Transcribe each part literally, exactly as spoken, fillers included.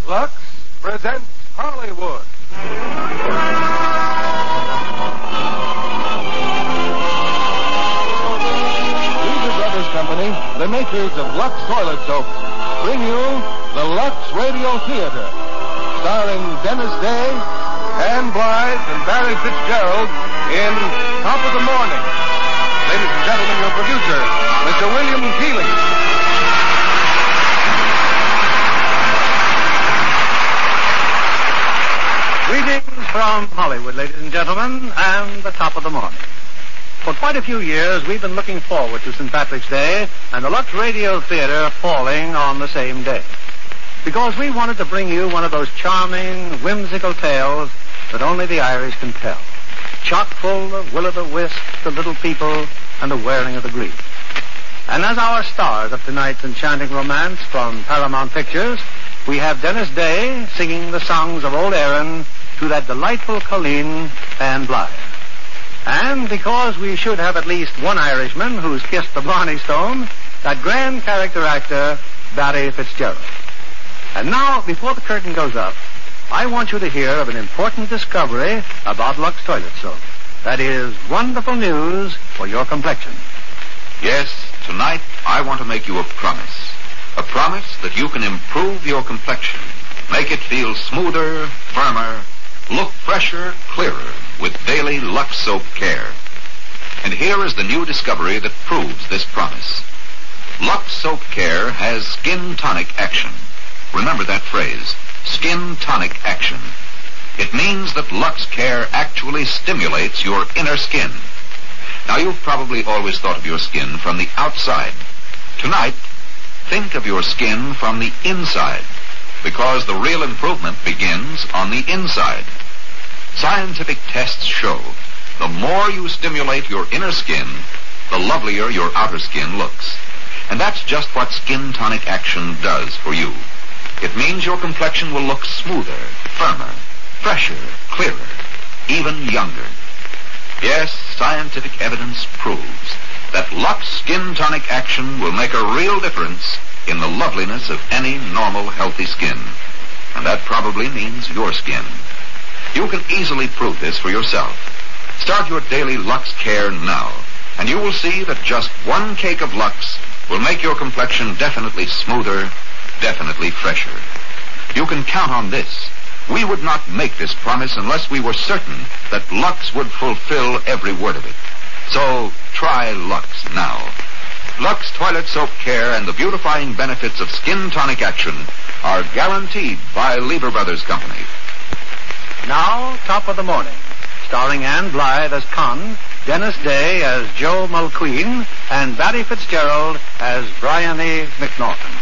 Lux presents Hollywood. Weaver Brothers Company, the makers of Lux Toilet Soap, bring you the Lux Radio Theater, starring Dennis Day, Ann Blythe, and Barry Fitzgerald in Top of the Morning. Ladies and gentlemen, your producer, Mister William Keeling. Greetings from Hollywood, ladies and gentlemen, and the Top of the Morning. For quite a few years, we've been looking forward to Saint Patrick's Day and the Lux Radio Theater falling on the same day. Because we wanted to bring you one of those charming, whimsical tales that only the Irish can tell. Chock full of will-o'-the-wisp, the little people, and the wearing of the green. And as our stars of tonight's enchanting romance from Paramount Pictures, we have Dennis Day singing the songs of Old Erin to that delightful Colleen and Blythe. And because we should have at least one Irishman who's kissed the Blarney Stone, that grand character actor, Barry Fitzgerald. And now, before the curtain goes up, I want you to hear of an important discovery about Lux Toilet Soap. That is wonderful news for your complexion. Yes, tonight I want to make you a promise. A promise that you can improve your complexion, make it feel smoother, firmer, look fresher, clearer with daily Lux Soap care. And here is the new discovery that proves this promise. Lux Soap Care has skin tonic action. Remember that phrase, skin tonic action. It means that Lux Care actually stimulates your inner skin. Now, you've probably always thought of your skin from the outside. Tonight, think of your skin from the inside, because the real improvement begins on the inside. Scientific tests show the more you stimulate your inner skin, the lovelier your outer skin looks. And that's just what skin tonic action does for you. It means your complexion will look smoother, firmer, fresher, clearer, even younger. Yes, scientific evidence proves that Lux Skin Tonic Action will make a real difference in the loveliness of any normal, healthy skin. And that probably means your skin. You can easily prove this for yourself. Start your daily Lux care now, and you will see that just one cake of Lux will make your complexion definitely smoother, definitely fresher. You can count on this. We would not make this promise unless we were certain that Lux would fulfill every word of it. So, try Lux now. Lux Toilet Soap Care and the beautifying benefits of skin tonic action are guaranteed by Lever Brothers Company. Now, Top of the Morning, starring Ann Blythe as Con, Dennis Day as Joe Mulqueen, and Barry Fitzgerald as Bryony McNaughton.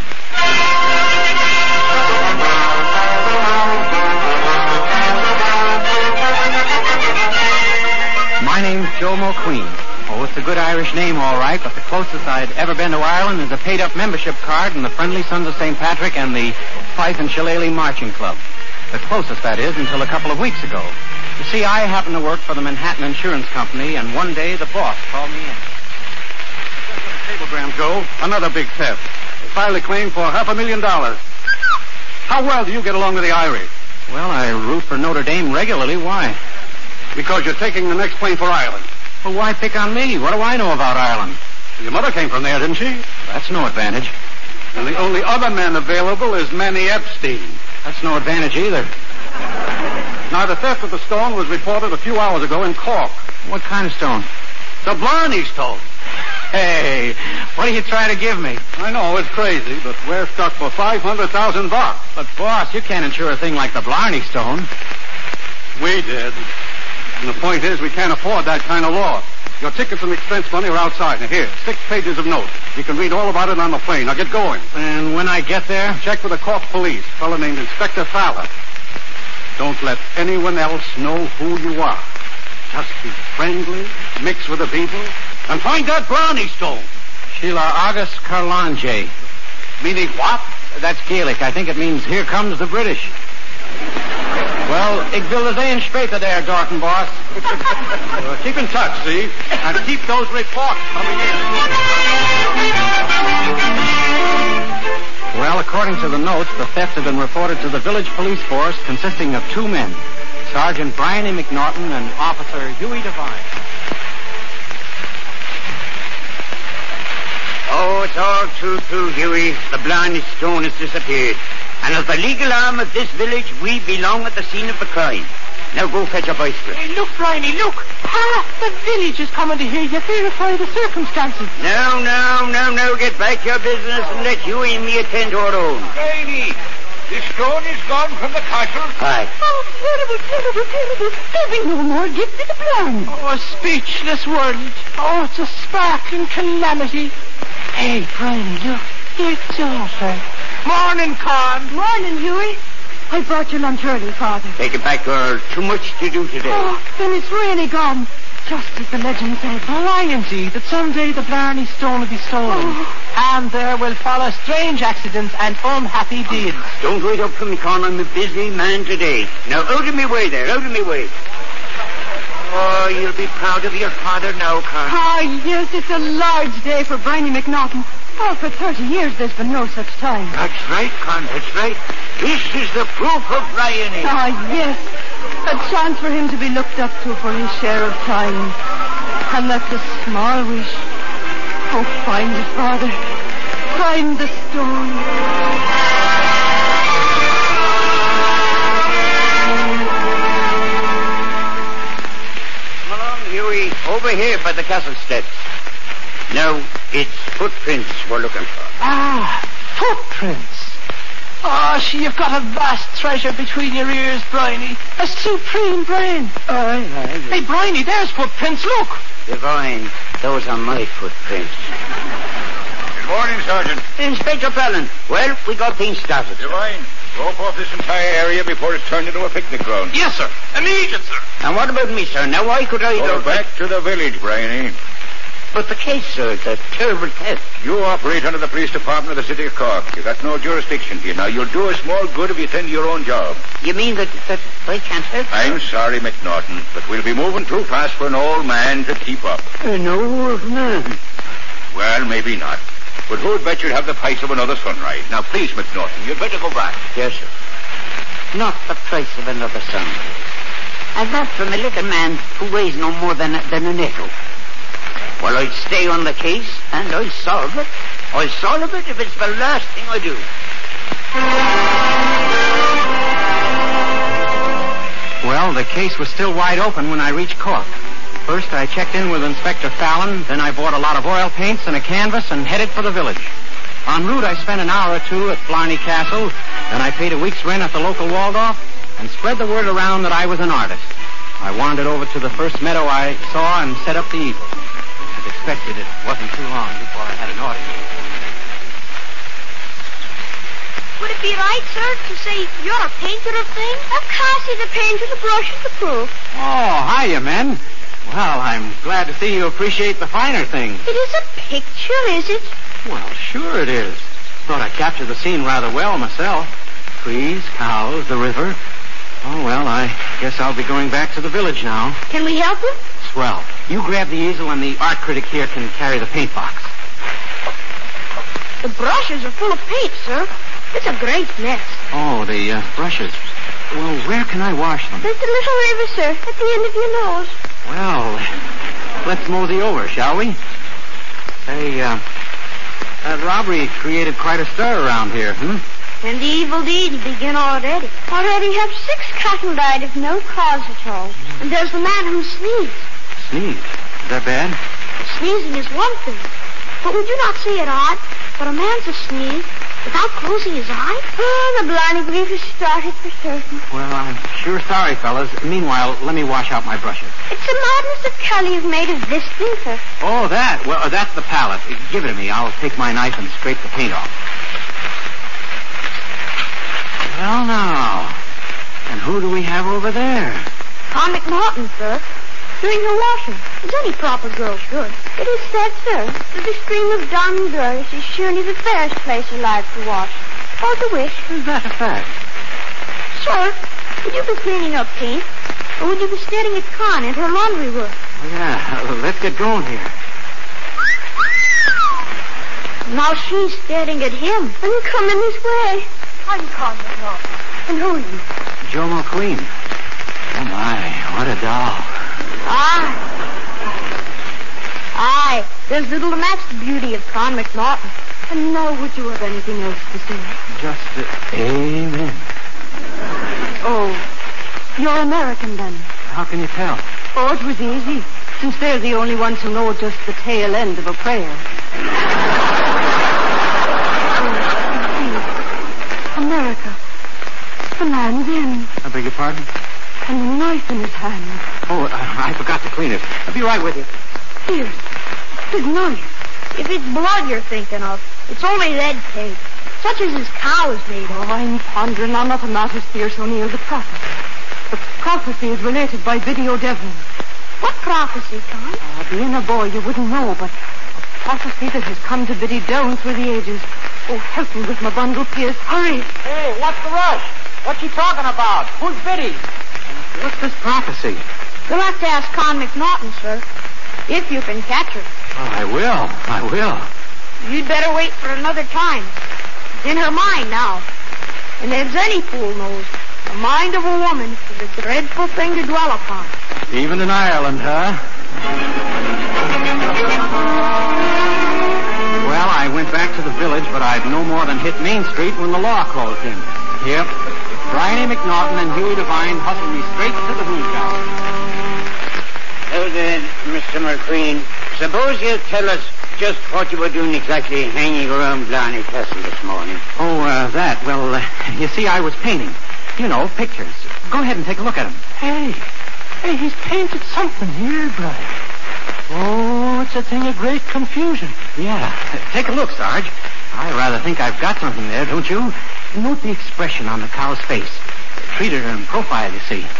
My name's Joe Mulqueen. Oh, it's a good Irish name, all right, but the closest I'd ever been to Ireland is a paid-up membership card in the Friendly Sons of Saint Patrick and the Fife and Shillelagh Marching Club. The closest, that is, until a couple of weeks ago. You see, I happen to work for the Manhattan Insurance Company, and one day the boss called me in. Cablegram, Joe. Another big theft. They filed a claim for half a million dollars. How well do you get along with the Irish? Well, I root for Notre Dame regularly. Why? Because you're taking the next plane for Ireland. Well, why pick on me? What do I know about Ireland? Your mother came from there, didn't she? That's no advantage. And the only other man available is Manny Epstein. That's no advantage either. Now, the theft of the stone was reported a few hours ago in Cork. What kind of stone? The Blarney Stone. Hey, what are you trying to give me? I know, it's crazy, but we're stuck for five hundred thousand bucks. But, boss, you can't insure a thing like the Blarney Stone. We did. And the point is, we can't afford that kind of loss. Your tickets and expense money are outside. Now, here, six pages of notes. You can read all about it on the plane. Now, get going. And when I get there? Check with the Cork police. A fellow named Inspector Fowler. Don't let anyone else know who you are. Just be friendly, mix with the people, and find that Blarney Stone. Sheila August Carlange. Meaning what? That's Gaelic. I think it means here comes the British. Well, ik wil er zijn später there, Dorton, boss. uh, keep in touch, see? And keep those reports coming in. Well, according According to the notes, the theft had been reported to the village police force consisting of two men, Sergeant Bryony McNaughton and Officer Huey Devine. Oh, it's all too true, Huey. The Blarney Stone has disappeared. And as the legal arm of this village, we belong at the scene of the crime. Now go fetch a bicycle. Hey, look, Bryony, look. Half the village is coming to hear you verify the circumstances. Now, now, now, now, get back to your business and let Huey and me attend to our own. Bryony, the stone is gone from the castle. Aye. Oh, terrible, terrible, terrible. There'll be no more gift to the plan. Oh, a speechless world. Oh, it's a sparkling calamity. Hey, Bryony, look. It's over. Morning, Con. Morning, Huey. I brought your lunch early, Father. Take it back, girl. Too much to do today. Oh, then it's really gone. Just as the legend said. Oh, indeed, that someday the Blarney Stone will be stolen. Oh. And there will follow strange accidents and unhappy deeds. Don't wait up for me, Con. I'm a busy man today. Now, out of me way there. Out of me way. Oh, you'll be proud of your father now, Con. Ah, yes, it's a large day for Bryony McNaughton. Oh, for thirty years there's been no such time. That's right, Con. That's right. This is the proof of Bryony. Ah, yes. A chance for him to be looked up to for his share of time. And that's a small wish. Oh, find it, Father. Find the stone. Come along, Huey. Over here by the castle steps. Now, it's footprints we're looking for. Ah, footprints. Oh, she, you've got a vast treasure between your ears, Bryony. A supreme brain. Aye, aye. Hey, Bryony, there's footprints, look. Divine, those are my footprints. Good morning, Sergeant. Inspector Fallon. Well, we got things started. Divine, rope off this entire area before it's turned into a picnic ground. Yes, sir. Immediate, sir. And what about me, sir? Now, why could I... Go back to the village, Bryony. But the case, sir, it's a terrible theft. You operate under the police department of the city of Cork. You've got no jurisdiction here. Now, you'll do a small good if you attend to your own job. You mean that, that I can't help? I'm sorry, McNaughton, but we'll be moving too fast for an old man to keep up. An old man? Well, maybe not. But who'd bet you'd have the price of another sunrise? Now, please, McNaughton, you'd better go back. Yes, sir. Not the price of another sunrise. And that from a little man who weighs no more than a, than a nickel. Well, I'll stay on the case, and I'll solve it. I'll solve it if it's the last thing I do. Well, the case was still wide open when I reached Cork. First, I checked in with Inspector Fallon, then I bought a lot of oil paints and a canvas and headed for the village. En route, I spent an hour or two at Blarney Castle, then I paid a week's rent at the local Waldorf and spread the word around that I was an artist. I wandered over to the first meadow I saw and set up the easel. As expected, it wasn't too long before I had an audience. Would it be right, sir, to say you're a painter of things? Of course he's a painter. The brush is the proof. Oh, hiya, men. Well, I'm glad to see you appreciate the finer things. It is a picture, is it? Well, sure it is. Thought I captured the scene rather well myself. Trees, cows, the river. Oh, well, I guess I'll be going back to the village now. Can we help you? Swell. You grab the easel and the art critic here can carry the paint box. The brushes are full of paint, sir. It's a great mess. Oh, the uh, brushes. Well, where can I wash them? There's the little river, sir, at the end of your nose. Well, let's mosey over, shall we? Hey, uh, that robbery created quite a stir around here, hmm? And the evil deeds begin already. Already have six cattle died of no cause at all. And there's the man who sneezed. Sneeze? Is that bad? Sneezing is one thing. But would you not say it odd for a man to sneeze without closing his eyes? Oh, the Blarney grief has started for certain. Well, I'm sure sorry, fellas. Meanwhile, let me wash out my brushes. It's the madness of Kelly you've made of this thing, sir. Oh, that? Well, uh, that's the palette. Uh, give it to me. I'll take my knife and scrape the paint off. Well, now. And who do we have over there? Tom McNaughton, sir. Doing her washing, as any proper girl should. It is said, sir, that the stream of Don Girls is surely the fairest place alive to wash. Or to wish. Is that a fact? Sir, would you be cleaning up paint? Or would you be staring at Con and her laundry work? Oh, yeah, uh, let's get going here. Now she's staring at him and coming this way. I'm Conrad Norton. And who are you? Joe McQueen. Oh, my, what a doll. Aye. Aye. There's little to match the beauty of Con McNaughton. And now would you have anything else to say? Just uh, amen. Oh, you're American then? How can you tell? Oh, it was easy, since they're the only ones who know just the tail end of a prayer. Oh, America. The man's in. I beg your pardon? And a knife in his hand. Oh, I, I forgot to clean it. I'll be right with you. Here. Big knife. If it's blood you're thinking of, it's only lead tape, such as his cow is made Oh, of. I'm pondering on nothing matters, Pierce O'Neill, the prophecy. The prophecy is related by Video Devlin. What prophecy, Con? Oh, being a boy, you wouldn't know, but a prophecy that has come to Biddy down through the ages. Oh, help me with my bundle, Pierce. Hurry. Hey, what's the rush? What's she talking about? Who's Biddy? What's this prophecy? You'll have to ask Con McNaughton, sir, if you can catch her. Oh, I will. I will. You'd better wait for another time. It's in her mind now. And as any fool knows, the mind of a woman is a dreadful thing to dwell upon. Even in Ireland, huh? Well, I went back to the village, but I'd no more than hit Main Street when the law closed in. Yep. Bryony McNaughton and Huey Devine hustled me straight to the booze house. Now then, Mister McQueen, suppose you tell us just what you were doing exactly hanging around Blarney Castle this morning. Oh, uh, that. Well, uh, you see, I was painting. You know, pictures. Go ahead and take a look at them. Hey, hey, he's painted something here, Brian. Oh, it's a thing of great confusion. Yeah. Take a look, Sarge. I rather think I've got something there, don't you? Note the expression on the cow's face. Treated her in profile, you see.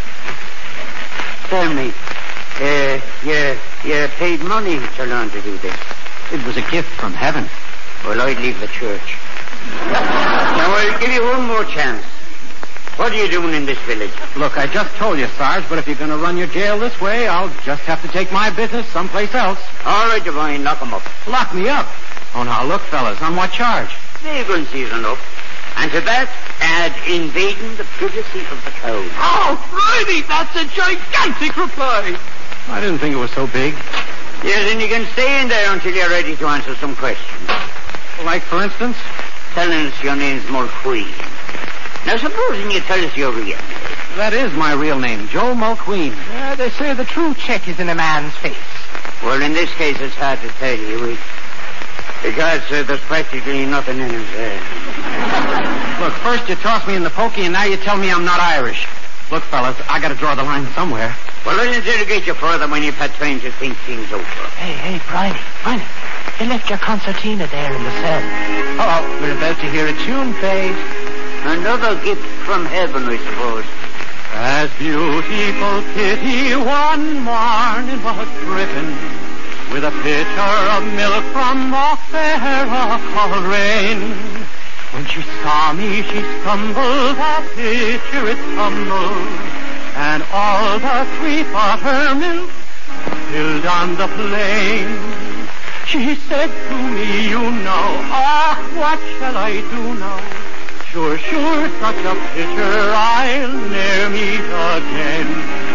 Tell me, uh, you, you paid money to learn to do this? It was a gift from heaven. Well, I'd leave the church. Now, I'll give you one more chance. What are you doing in this village? Look, I just told you, Sarge, but if you're going to run your jail this way, I'll just have to take my business someplace else. All right, Devine, lock 'em up. Lock me up? Oh, now, look, fellas, on what charge? Vagrancy's enough. And to that, add invading the privacy of the cow. Oh, Friday, that's a gigantic reply. I didn't think it was so big. Yes, and you can stay in there until you're ready to answer some questions. Like, for instance? Telling us your name's McQueen. Now, supposing you tell us your real name. That is my real name, Joe Mulqueen. Uh, they say the true check is in a man's face. Well, in this case, it's hard to tell you. We, because uh, there's practically nothing in his head. Look, first you toss me in the pokey, and now you tell me I'm not Irish. Look, fellas, I got to draw the line somewhere. Well, I'll interrogate you further when you've had time to think things over. Hey, hey, Bryony, Bryony, you left your concertina there in the cell. Uh-oh, we're about to hear a tune fade. Another gift from heaven, I suppose. As beautiful pity one morning was driven with a pitcher of milk from off fair Coleraine. When she saw me, she stumbled, the pitcher it tumbled, and all the sweet buttermilk spilled on the plain. She said to me, you know, ah, what shall I do now? Sure, sure, such a pitcher I'll ne'er meet again.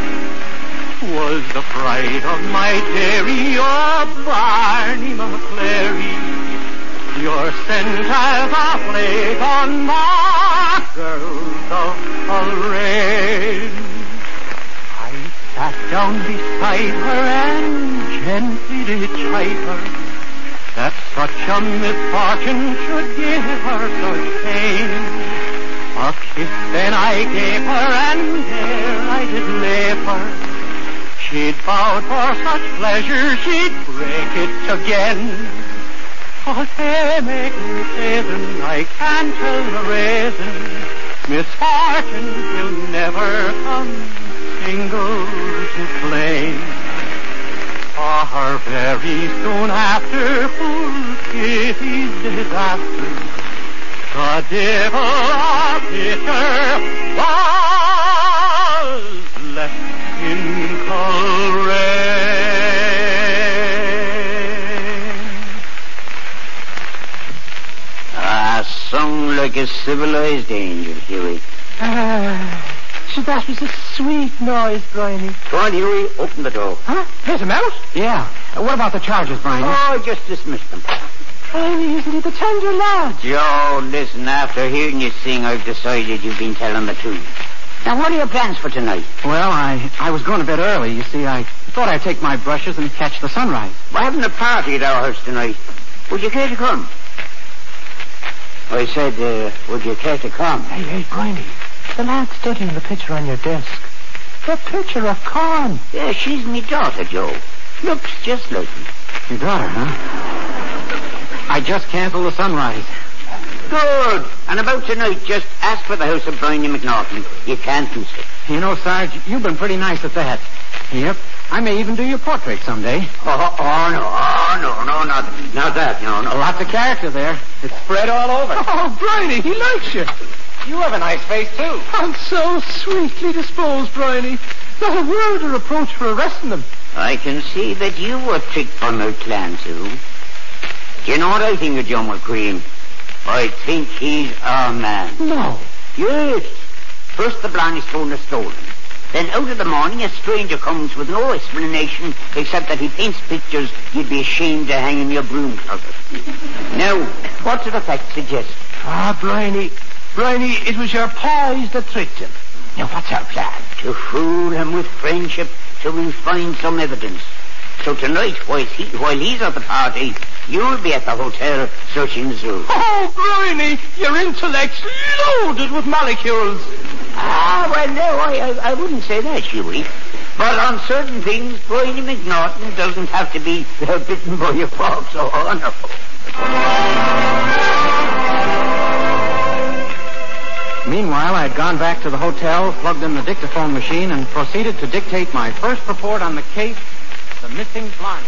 'Twas the pride of my dairy, oh, Barney McClary. Your scent as a plague on my girls of Coleraine. I sat down beside her and gently did chide her that such a misfortune should give her such pain. A kiss then I gave her, and there I did leave her. She'd vowed for such pleasure she'd break it again. Oh, say, make me savin', I can't tell the reason. Misfortune will never come single to claim. For very soon after full pity's disaster, the devil of Pitcher was left in Coleraine. like a civilized angel, Huey. Ah, so that was a sweet noise, Bryony. Go on, Huey. Open the door. Huh? Let him out? Yeah. Uh, what about the charges, Brian? Oh, just dismiss them. Bryony, isn't he the tender lad? Joe, listen, after hearing you sing, I've decided you've been telling the truth. Now, what are your plans for tonight? Well, I, I was going to bed early. You see, I thought I'd take my brushes and catch the sunrise. We're having a party at our house tonight. Would you care to come? I said, uh, would you care to come? Hey, hey, Bryony, the lad studying the picture on your desk. The picture of Con. Yeah, she's me daughter, Joe. Looks just like me. Your daughter, huh? I just canceled the sunrise. Good. And about tonight, just ask for the house of Bryony McNaughton. You can't miss it. You know, Sarge, you've been pretty nice at that. Yep. I may even do your portrait someday. Oh, oh no, oh, no, no, not, not that, no, no. Lots of character there. It's spread all over. Oh, Bryony, he likes you. You have a nice face, too. I'm so sweetly disposed, Bryony. Not a word or reproach for arresting them. I can see that you were tricked by my plan, too. Do you know what I think of Joe McQueen? I think he's our man. No. Yes. First the blonde phone is stolen. Then out of the morning a stranger comes with no explanation except that he paints pictures you'd be ashamed to hang in your broom closet. Now, what do the facts suggest? Ah, Bryony. Bryony, it was your pies that tricked him. Now, what's our plan? To fool him with friendship till we find some evidence. So tonight, while, he, while he's at the party, you'll be at the hotel searching the zoo. Oh, Bryony, your intellect's loaded with molecules. Ah, well, no, I, I, I wouldn't say that, Huey. But on certain things, Bryony McNaughton doesn't have to be uh, bitten by a fox. Oh, no. Meanwhile, I had gone back to the hotel, plugged in the dictaphone machine, and proceeded to dictate my first report on the case, the missing blind.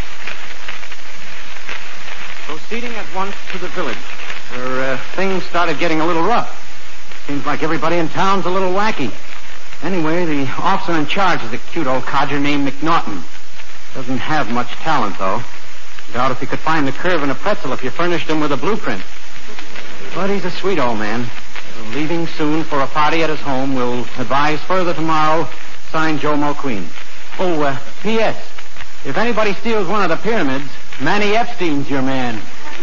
Proceeding at once to the village, where uh, things started getting a little rough. Seems like everybody in town's a little wacky. Anyway, the officer in charge is a cute old codger named McNaughton. Doesn't have much talent, though. Doubt if he could find the curve in a pretzel if you furnished him with a blueprint. But he's a sweet old man. Leaving soon for a party at his home. Will advise further tomorrow. Signed, Joe McQueen. Oh, uh, P S If anybody steals one of the pyramids, Manny Epstein's your man.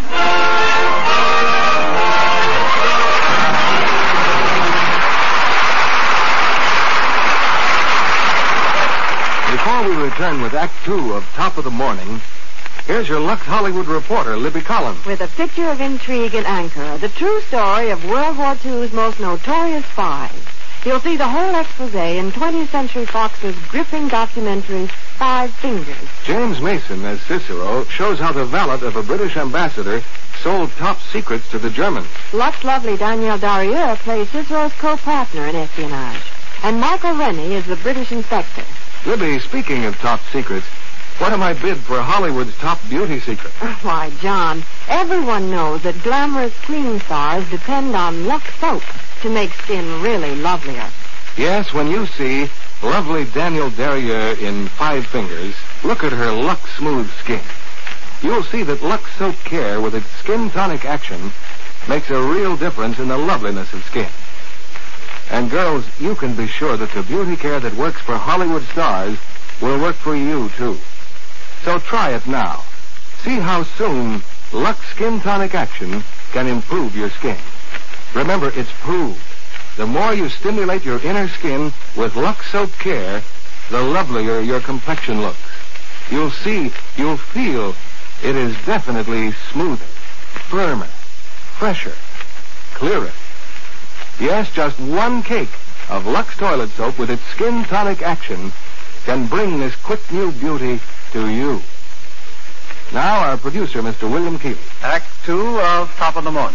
Before we return with Act Two of Top of the Morning, here's your Lux Hollywood reporter, Libby Collins. With a picture of intrigue in Ankara, the true story of World War Two's most notorious spies. You'll see the whole expose in twentieth Century Fox's gripping documentary, Five Fingers. James Mason, as Cicero, shows how the valet of a British ambassador sold top secrets to the Germans. Lux lovely Danielle Darrieux plays Cicero's co-partner in espionage. And Michael Rennie is the British inspector. Libby, speaking of top secrets, what am I bid for Hollywood's top beauty secret? Why, John, everyone knows that glamorous clean stars depend on Lux soap to make skin really lovelier. Yes, when you see lovely Danielle Darrieux in Five Fingers, look at her Lux Smooth skin. You'll see that Lux Soap Care, with its skin tonic action, makes a real difference in the loveliness of skin. And girls, you can be sure that the beauty care that works for Hollywood stars will work for you, too. So try it now. See how soon Lux Skin Tonic Action can improve your skin. Remember, it's proved. The more you stimulate your inner skin with Lux Soap Care, the lovelier your complexion looks. You'll see, you'll feel it is definitely smoother, firmer, fresher, clearer. Yes, just one cake of Lux Toilet Soap with its Skin Tonic Action can bring this quick new beauty to you. Now, our producer, Mister William Keeley. Act Two of Top of the Morning.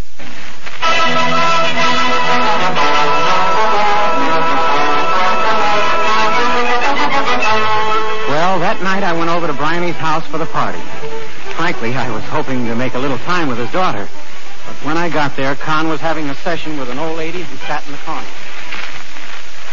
Well, that night I went over to Bryony's house for the party. Frankly, I was hoping to make a little time with his daughter. But when I got there, Con was having a session with an old lady who sat in the corner.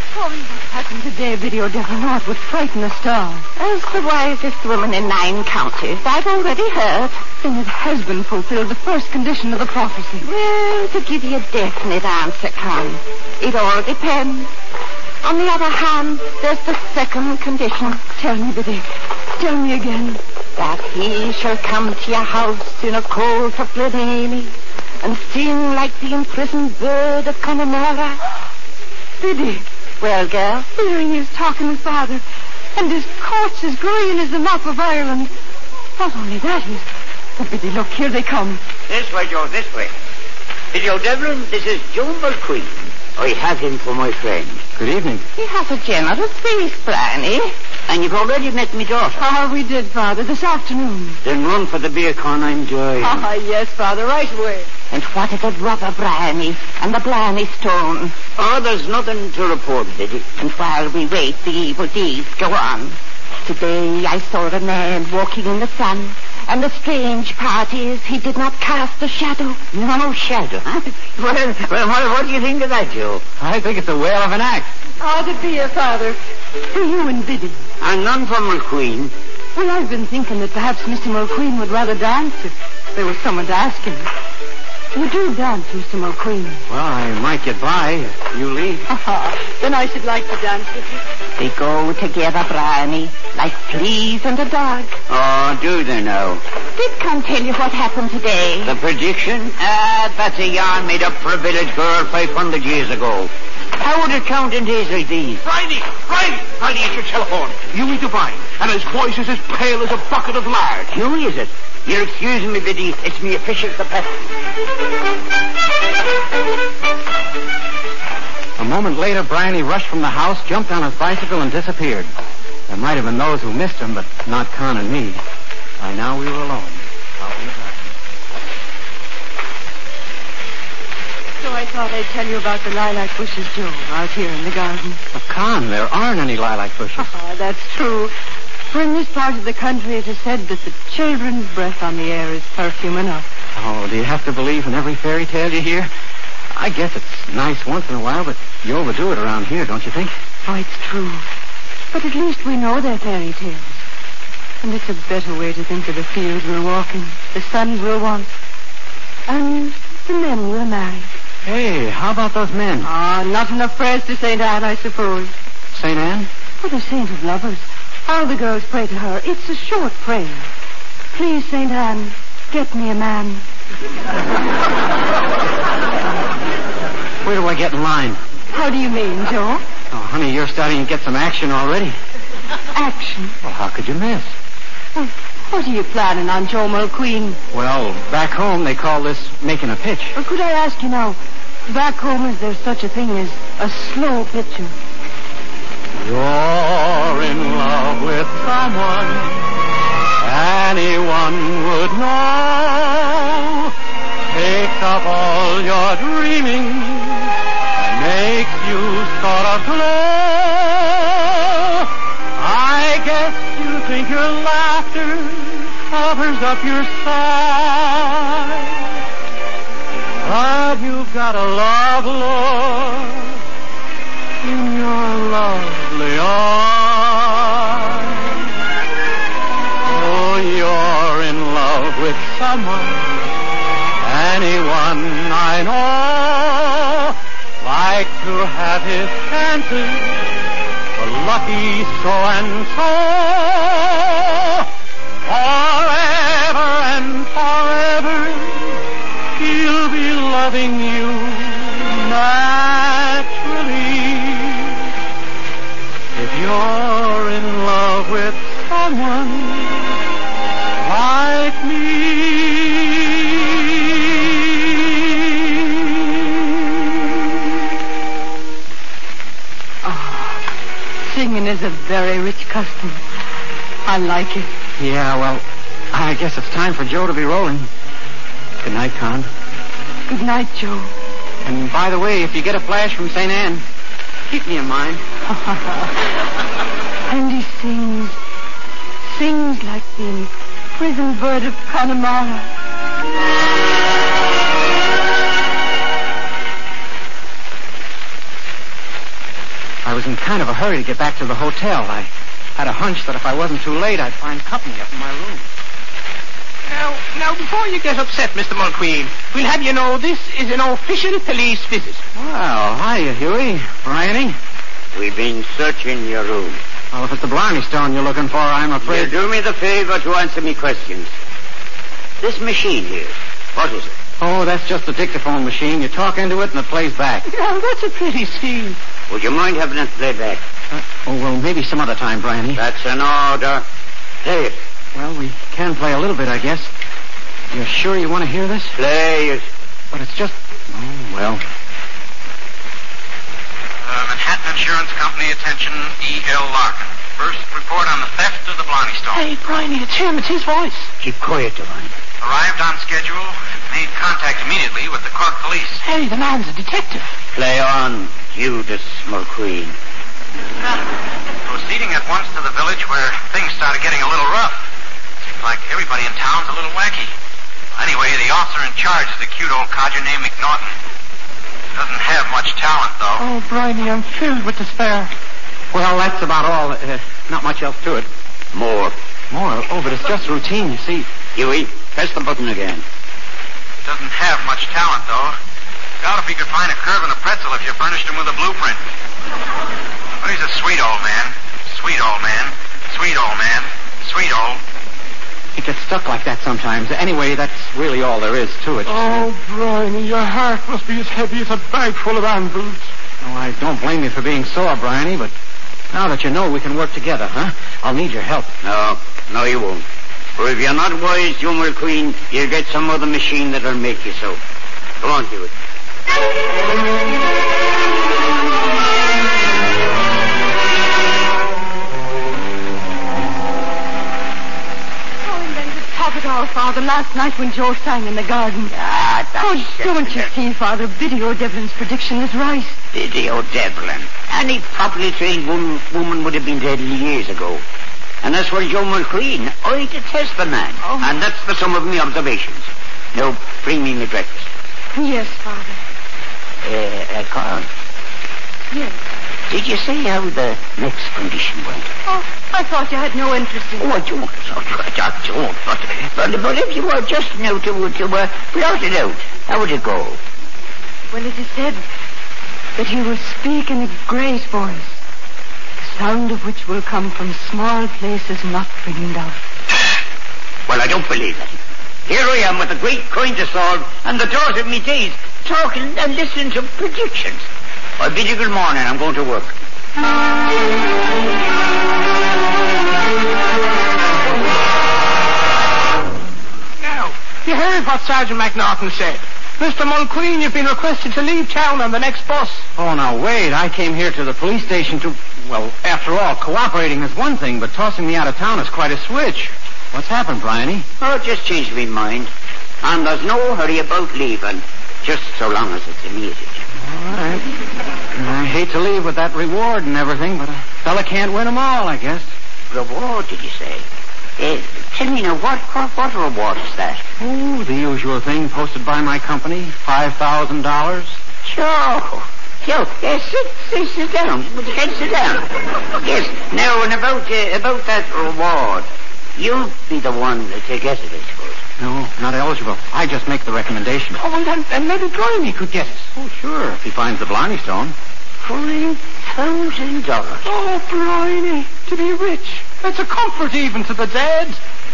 Oh, what happened today, Biddy O'Devil? No, it would frighten a star. As the wisest woman in nine counties, I've already heard. Then it has been fulfilled, the first condition of the prophecy. Well, to give you a definite answer, Con, it all depends. On the other hand, there's the second condition. Tell me, Biddy. Tell me again. That he shall come to your house in a cold of Glenamy and sing like the imprisoned bird of Connemara. Biddy. Well, girl? Here he is talking with Father, and his coat's as green as the map of Ireland. Not only that, he's... Oh, Biddy, look, here they come. This way, Joe, this way. Biddy O'Devlin, this is Joe Mulqueen. I have him for my friend. Good evening. He has a generous face, Blarney. And you've already met me daughter. Oh, we did, Father, this afternoon. Then run for the beer con I'm enjoying. Ah, yes, Father, right away. And what of the brother Blarney and the Blarney Stone? Oh, there's nothing to report, Biddy. And while we wait, the evil deeds go on. Today I saw a man walking in the sun, and the strange part is he did not cast a shadow. No shadow, huh? Well, well what, what do you think of that, Joe? I think it's a whale of an act. Oh, the beer, Father. For you and Biddy. And none for Mulqueen. Well, I've been thinking that perhaps Mister Mulqueen would rather dance if there was someone to ask him. Would you dance, Mister Mulqueen? Well, I might get by if you leave. Then I should like to dance with you. They go together, Blarney, like fleas and a dog. Oh, do they now? Did Con tell you what happened today? The prediction? Ah, that's a yarn made up for a village girl five hundred years ago. How would it count in days like these? Briney! Briney! Briney, it's your telephone. Hughie Devine. And his voice is as pale as a bucket of lard. Hughie, is it? You're excusing me, Biddy. It's me official capacity. A moment later, Briney rushed from the house, jumped on his bicycle, and disappeared. There might have been those who missed him, but not Con and me. By now we were alone. Out in the darkness. So I thought I'd tell you about the lilac bushes, Joe, out here in the garden. But Con, there aren't any lilac bushes. Oh, that's true. For in this part of the country it is said that the children's breath on the air is perfume enough. Oh, do you have to believe in every fairy tale you hear? I guess it's nice once in a while, but you overdo it around here, don't you think? Oh, it's true. But at least we know they're fairy tales. And it's a better way to think of the fields we're walking, the sons we'll want, and the men we'll marry. Hey, how about those men? Ah, not enough prayers to Saint Anne, I suppose. Saint Anne? Oh, the saint of lovers. All the girls pray to her. It's a short prayer. Please, Saint Anne, get me a man. Where do I get in line? How do you mean, Joe? Oh, honey, you're starting to get some action already. Action? Well, how could you miss? Well, what are you planning on, Joe Mulqueen? Well, back home they call this making a pitch. Or could I ask you now, back home is there such a thing as a slow pitcher? You're in love with someone anyone would know. Takes up all your dreaming and makes you sort of glow. I guess you think your laughter covers up your sighs, but you've got a love, Lord, in your lovely eyes. Oh, you're in love with someone, anyone I know, like to have his chances, the lucky so-and-so, forever and forever, he'll be loving you naturally. If you're in love with someone like me. Oh, singing is a very rich custom. I like it. Yeah, well, I guess it's time for Joe to be rolling. Good night, Con. Good night, Joe. And by the way, if you get a flash from Saint Anne, keep me in mind. And he sings, sings like the imprisoned bird of Connemara. I was in kind of a hurry to get back to the hotel. I had a hunch that if I wasn't too late, I'd find company up in my room. Now, now, before you get upset, Mister Mulqueen, we'll have you know this is an official police visit. Well, hiya, Huey. Bryony. We've been searching your room. Well, if it's the Blarney Stone you're looking for, I'm afraid... You do me the favor to answer me questions. This machine here, what is it? Oh, that's just a dictaphone machine. You talk into it and it plays back. Now, that's a pretty scene. Would you mind having it play back? Uh, oh, well, maybe some other time, Bryony. That's an order. Play it. Well, we can play a little bit, I guess. You're sure you want to hear this? Play it. But it's just... Oh, well... Uh, Manhattan Insurance Company, attention, E L. Larkin. First report on the theft of the Blarney Stone. Hey, Bryony, it's him. It's his voice. Keep quiet, Divine. Arrived on schedule, made contact immediately with the Cork police. Hey, the man's a detective. Play on, Judas Mulqueen. Proceeding at once to the village where things started getting a little rough. Seems like everybody in town's a little wacky. Anyway, the officer in charge is a cute old codger named McNaughton. Doesn't have much talent, though. Oh, Bryony, I'm filled with despair. Well, that's about all. Uh, not much else to it. More. More? Oh, but it's just routine, you see. Huey, press the button again. Doesn't have much talent, though. Doubt if he could find a curve in a pretzel if you furnished him with a blueprint. But he's a sweet old man. Sweet old man. Sweet old man. Sweet old... It gets stuck like that sometimes. Anyway, that's really all there is to it. Oh, Bryony, your heart must be as heavy as a bag full of anvils. Oh, I don't blame you for being sore, Bryony, but now that you know we can work together, huh? I'll need your help. No, no, you won't. For if you're not wise, you Mulqueen, you'll get some other machine that'll make you so. Go on, do it. Top it all, Father, last night when Joe sang in the garden. Ah, that's... Oh, don't you see, Father, Biddy O'Devlin's prediction is right. Biddy O'Devlin. Any properly trained woman, woman would have been dead years ago. And as for Joe Mulqueen, I detest the man. Oh. And that's the sum of my observations. Now, bring me my breakfast. Yes, Father. Uh, uh Carl. Yes. Did you say how the next condition went? Oh, I thought you had no interest in it. Oh, I don't. I don't. But, but, but if you were just now to, to uh, blurt it out, how would it go? Well, it is said that he will speak in a great voice, the sound of which will come from small places not dreamed of. Well, I don't believe it. Here I am with a great crime to solve, and the doors of me days, talking and listening to predictions. I bid you good morning. I'm going to work. Now, you heard what Sergeant McNaughton said. Mister Mulqueen, you've been requested to leave town on the next bus. Oh, now, wait. I came here to the police station to... Well, after all, cooperating is one thing, but tossing me out of town is quite a switch. What's happened, Bryony? Oh, just changed my mind. And there's no hurry about leaving, just so long as it's immediate. All right. I hate to leave with that reward and everything, but a fella can't win them all, I guess. Reward, did you say? Uh, tell me now, what, what, what reward is that? Oh, the usual thing posted by my company, five thousand dollars. Joe. Joe, yes, sit, sit, sit down. Would you can sit down? Yes, now, and about, uh, about that reward, you'll be the one to get it, I suppose. No, not eligible. I just make the recommendation. Oh, well, then, then maybe Bryony could get it. Oh, sure, if he finds the Blarney Stone. Five thousand dollars. Oh, Bryony, to be rich. That's a comfort even to the dead.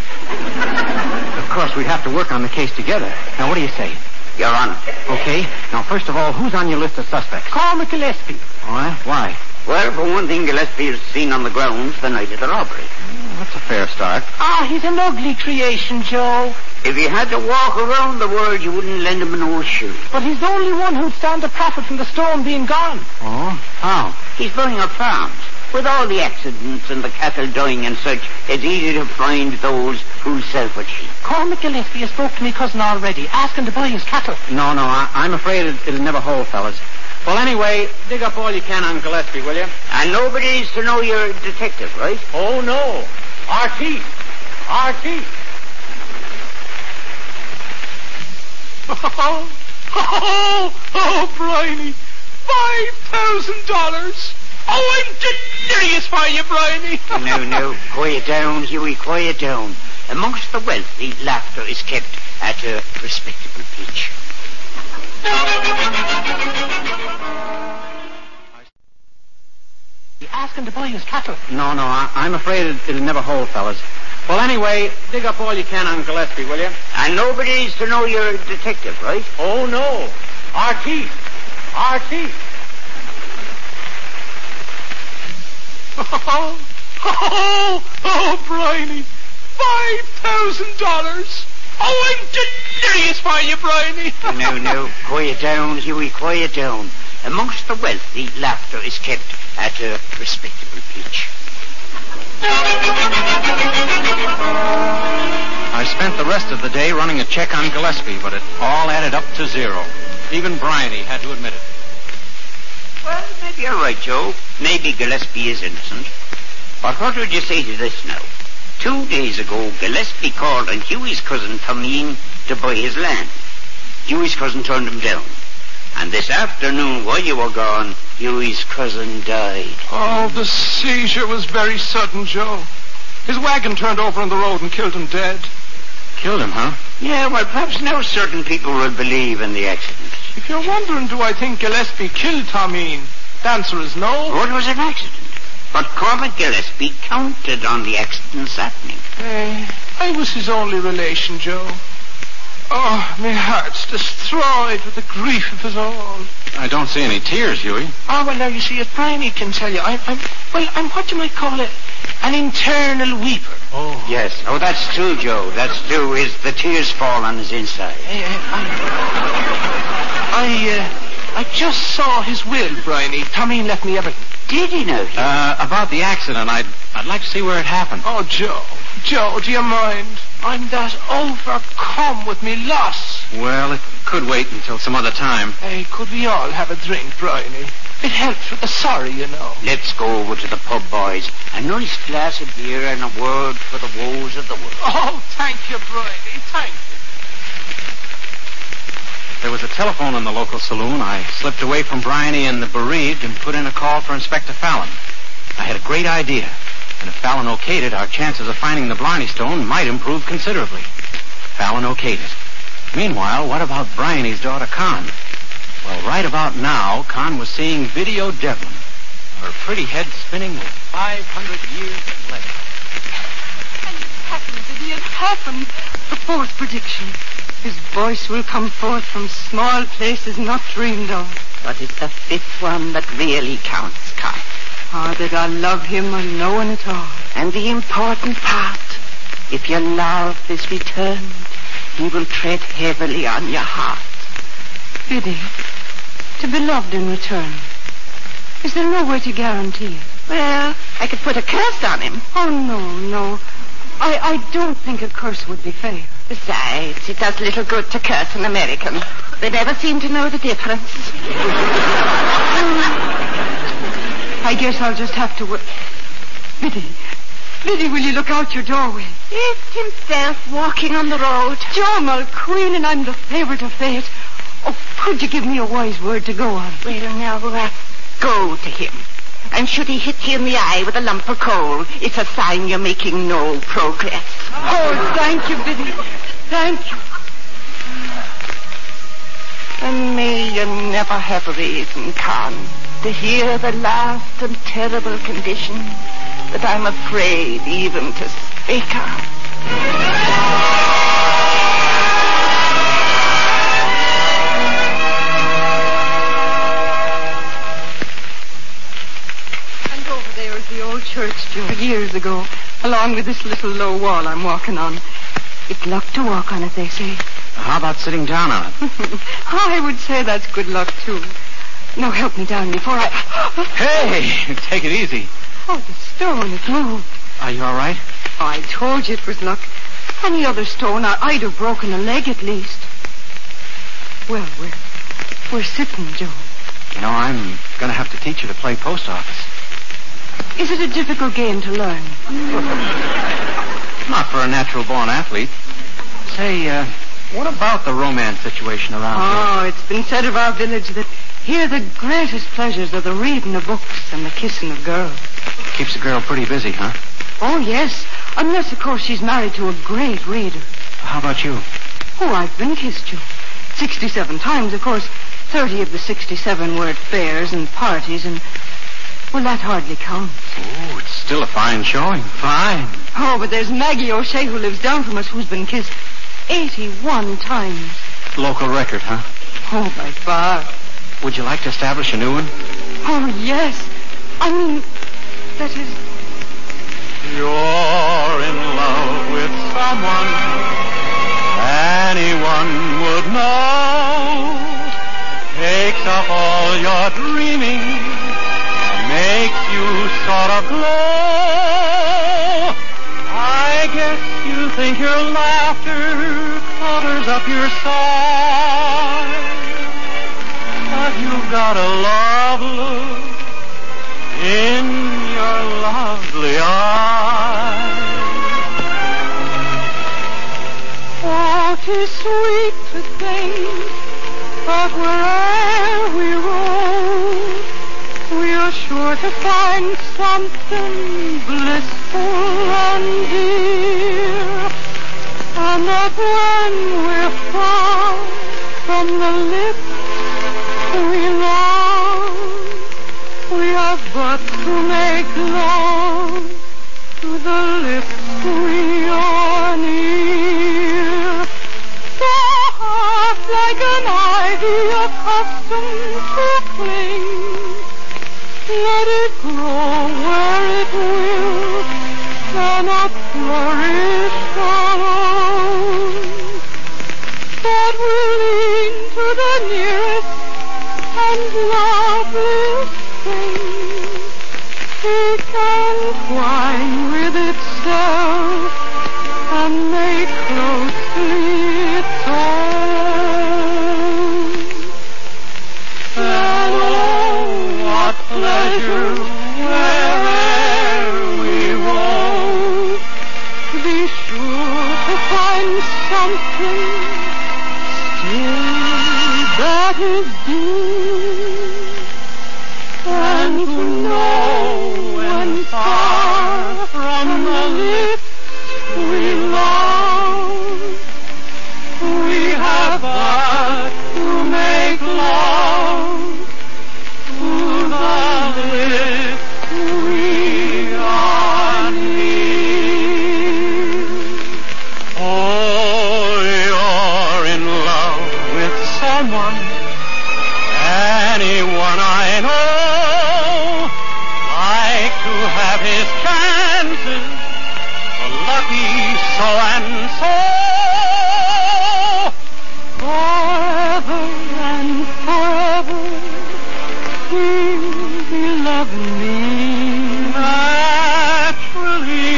Of course, we'd have to work on the case together. Now, what do you say? You're on it. Okay. Now, first of all, who's on your list of suspects? Cormac Gillespie. All right. Why? Well, for one thing, Gillespie was seen on the grounds the night of the robbery. Oh, that's a fair start. Ah, he's an ugly creation, Joe. If you had to walk around the world, you wouldn't lend him an old shoe. But he's the only one who'd stand to profit from the stone being gone. Oh? How? He's buying up farms. With all the accidents and the cattle dying and such, it's easy to find those who sell for cheap. Cormac Gillespie has spoke to me cousin already, asking to buy his cattle. No, no, I, I'm afraid it, it'll never hold, fellas. Well, anyway, dig up all you can on Gillespie, will you? And nobody's to know you're a detective, right? Oh, no. R T. R T. Oh, oh, oh, Bryony. Five thousand dollars. Oh, I'm delirious for you, Bryony. No, no. Quiet down, Huey, quiet down. Amongst the wealthy, laughter is kept at a respectable pitch. You ask him to buy his cattle. No, no, I, I'm afraid it, it'll never hold, fellas. Well, anyway, dig up all you can on Gillespie, will you? And nobody's to know you're a detective, right? Oh, no. R T. R T. Oh, oh, oh, Bryony. Five thousand dollars. Oh, I'm delirious for you, Bryony. No, no. Quiet down, Huey, quiet down. Amongst the wealthy, laughter is kept at a respectable pitch. I spent the rest of the day running a check on Gillespie, but it all added up to zero. Even Bryony had to admit it. Well, maybe you're right, Joe. Maybe Gillespie is innocent. But what would you say to this now? Two days ago, Gillespie called on Huey's cousin Tomine to buy his land. Huey's cousin turned him down. And this afternoon, while you were gone, Huey's cousin died. Oh, the seizure was very sudden, Joe. His wagon turned over on the road and killed him dead. Killed him, huh? Yeah, well, perhaps now certain people will believe in the accident. If you're wondering, do I think Gillespie killed Tomine? The answer is no. Well, it was an accident. But Cormac Gillespie counted on the accidents happening. Hey, I was his only relation, Joe. Oh, my heart's destroyed with the grief of it all. I don't see any tears, Huey. Oh, well, now, you see, if Bryony can tell you, I'm, I'm, well, I'm what you might call it, an internal weeper. Oh. Yes. Oh, that's true, Joe. That's true. Is the tears fall on his inside. Hey, I, I, uh, I just saw his will, Bryony. Tomine left me everything. Did he know? Uh, about the accident, I'd, I'd like to see where it happened. Oh, Joe. Joe, do you mind? I'm that overcome with me loss. Well, it could wait until some other time. Hey, could we all have a drink, Bryony? It helps with the sorry, you know. Let's go over to the pub, boys. A nice glass of beer and a word for the woes of the world. Oh, thank you, Bryony. Thank you. There was a telephone in the local saloon. I slipped away from Bryony and the bereaved and put in a call for Inspector Fallon. I had a great idea. And if Fallon okayed it, our chances of finding the Blarney Stone might improve considerably. Fallon okayed it. Meanwhile, what about Bryony's daughter, Con? Well, right about now, Con was seeing Video Devlin, her pretty head spinning with five hundred years of leisure. And it happened, Biddy, it happened. The fourth prediction. His voice will come forth from small places not dreamed of. But it's the fifth one that really counts, Con. Ah, that I love him or no one at all. And the important part, if your love is returned, he will tread heavily on your heart. Biddy, to be loved in return, is there no way to guarantee it? Well, I could put a curse on him. Oh, no, no. I, I don't think a curse would be fair. Besides, it does little good to curse an American. They never seem to know the difference. I guess I'll just have to wait. Biddy, Biddy, will you look out your doorway? It's himself walking on the road. Joe Mulqueen, and I'm the favorite of fate. Oh, could you give me a wise word to go on? Well, now, uh, go to him. And should he hit you in the eye with a lump of coal, it's a sign you're making no progress. Oh, thank you, Biddy. Thank you. And may you never have reason, Con, to hear the last and terrible condition that I'm afraid even to speak of. And over there is the old church, Joe, years ago, along with this little low wall I'm walking on. It's luck to walk on it, they say. How about sitting down on it? I would say that's good luck, too. Now help me down before I... Hey, take it easy. Oh, the stone, it moved. Are you all right? Oh, I told you it was luck. Any other stone, I'd have broken a leg at least. Well, we're, we're sitting, Joe. You know, I'm going to have to teach you to play post office. Is it a difficult game to learn? Not for a natural-born athlete. Say, uh, what about the romance situation around oh, here? Oh, it's been said of our village that Here the greatest pleasures are the reading of books and the kissing of girls. Keeps a girl pretty busy, huh? Oh, yes. Unless, of course, she's married to a great reader. How about you? Oh, I've been kissed you. Sixty-seven times, of course. Thirty of the sixty-seven were at fairs and parties, and... well, that hardly counts. Oh, it's still a fine showing. Fine. Oh, but there's Maggie O'Shea, who lives down from us, who's been kissed eighty-one times. Local record, huh? Oh, by far. Would you like to establish a new one? Oh, yes. I mean, that is... You're in love with someone anyone would know. Takes up all your dreaming, makes you sort of glow. I guess you think your laughter covers up your sighs, but you've got a love look in your lovely eyes. Oh, 'tis sweet to think that where'er we roam, we are sure to find something blissful and dear, and that when we're far from the lips we love, we have but to make love to the lips we are near. The heart, like an ivy accustomed to cling, let it grow where it will, cannot flourish alone. But we'll lean to the nearest and loveliest thing it can twine with itself and make closely its own. And oh, what pleasure where'er we roam, be sure to find something still that is dear, and to know when far from the lips we love, we have but to make love to the lips we are near. Oh, you're in love with someone, anyone I know, like to have his chances, the lucky so and so. Forever and forever he'll be loving me. Naturally,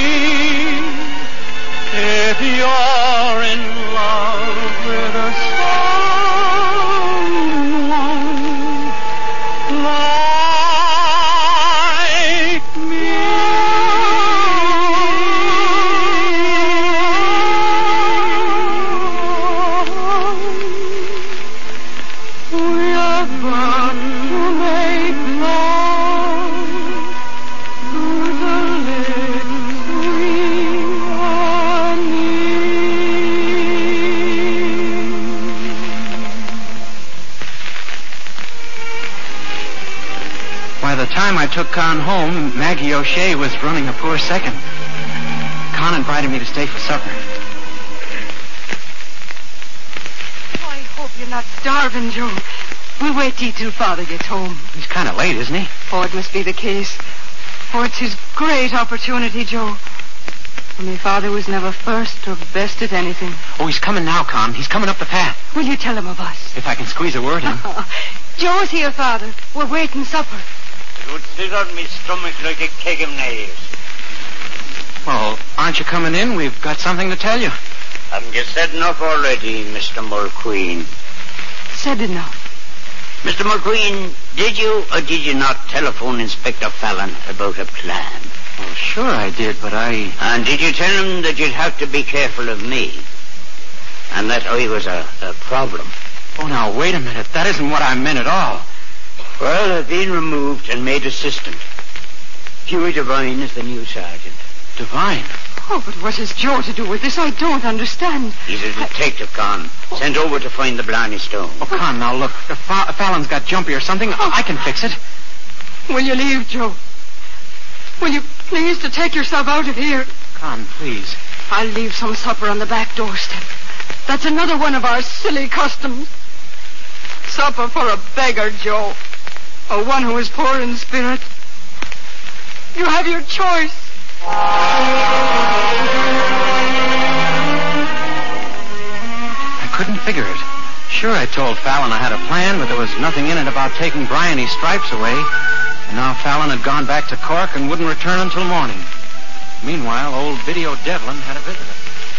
if you're in love with a someone like me. We have got to make love to the lips we are near. By the time I took Con home, Maggie O'Shea was running a poor second. Con invited me to stay for supper. Oh, I hope you're not starving, Joe. We'll wait till till Father gets home. He's kind of late, isn't he? Oh, it must be the case. Oh, it's his great opportunity, Joe. For my father was never first or best at anything. Oh, he's coming now, Con. He's coming up the path. Will you tell him of us? If I can squeeze a word in. Joe's here, Father. We're waiting supper. It would sit on me stomach like a keg of nails. Well, aren't you coming in? We've got something to tell you. Haven't you said enough already, Mister Mulqueen? Said enough. Mister Mulqueen, did you or did you not telephone Inspector Fallon about a plan? Well, sure I did, but I... And did you tell him that you'd have to be careful of me? And that I was a, a problem? Oh, now, wait a minute. That isn't what I meant at all. Well, I've been removed and made assistant. Huey Devine is the new sergeant. Devine? Oh, but what has Joe to do with this? I don't understand. He's a detective, Con. Sent over to find the Blarney Stone. Oh, Con, now look. If, Fa- if Fallon's got jumpy or something, oh. I can fix it. Will you leave, Joe? Will you please to take yourself out of here? Con, please. I'll leave some supper on the back doorstep. That's another one of our silly customs. Supper for a beggar, Joe. Or one who is poor in spirit. You have your choice. I couldn't figure it. Sure, I told Fallon I had a plan, but there was nothing in it about taking Bryony's stripes away. And now Fallon had gone back to Cork and wouldn't return until morning. Meanwhile, old Biddy O'Devlin had a visitor.